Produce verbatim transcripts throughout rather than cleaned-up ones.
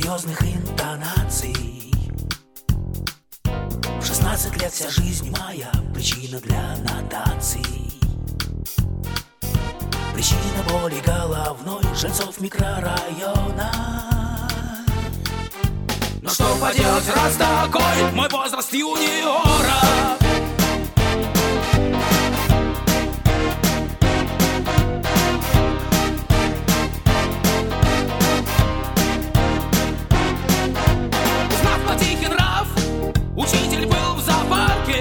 серьезных интонаций. В шестнадцать лет вся жизнь моя причина для нотаций. Причина боли головной жильцов микрорайона. Но что поделать, раз такой мой возраст юниора. Узнав по тихий нрав, учитель был в зоопарке.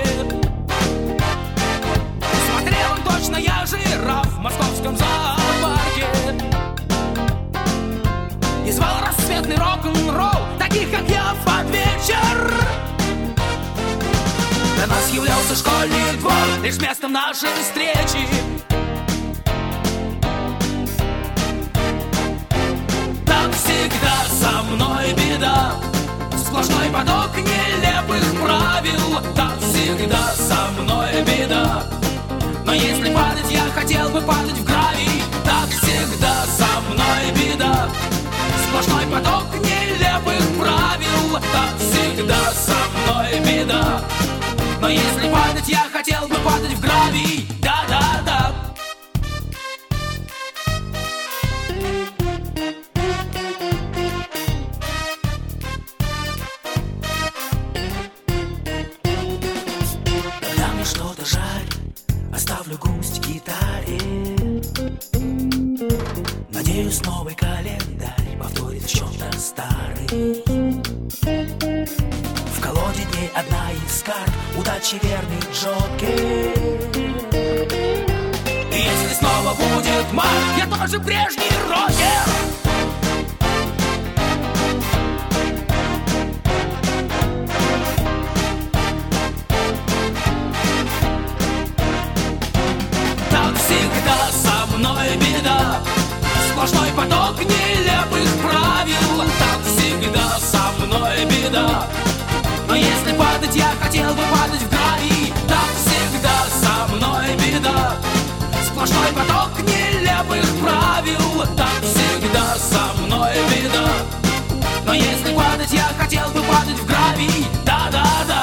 Смотрел он точно, я жираф в московском зоопарке. И звал рассветный рок-н-ролл таких, как я, под вечер. Для нас являлся школьный двор лишь местом нашей встречи. Так всегда со мной беда, сплошной поток нелепых правил. Так всегда со мной беда, но если падать, я хотел бы падать в гравий. Так всегда со мной беда, сплошной поток нелепых правил. Так всегда со мной беда, но если падать, я хотел бы падать в гравий. Да-да-да. Когда мне что-то жаль, оставлю грусть в гитаре. Надеюсь, новый календарь повторит в чем-то старый. В колоде дней одна из карт удачи, верный Джокер. И если снова будет март, я тоже прежний рокер. Так всегда со мной беда, сплошной поток нелепых правил. Так всегда со мной беда, но если падать, я хотел бы падать в гравий. Так всегда со мной беда, сплошной поток нелепых правил. Так всегда со мной беда, но если падать, я хотел бы падать в гравий. Да-да-да.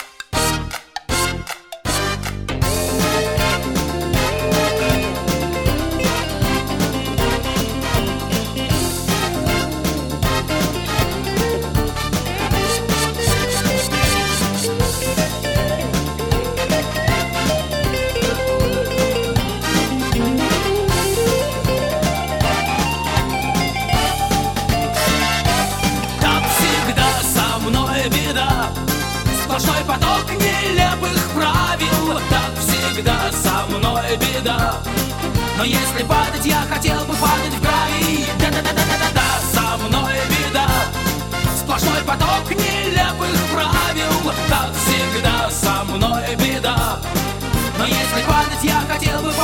Сплошной поток нелепых правил. Так всегда со мной беда, но если падать, я хотел бы падать в гравий. Да-да-да-да-да-да, со мной беда, сплошной поток нелепых правил. Так всегда со мной беда, но если падать, я хотел бы падать.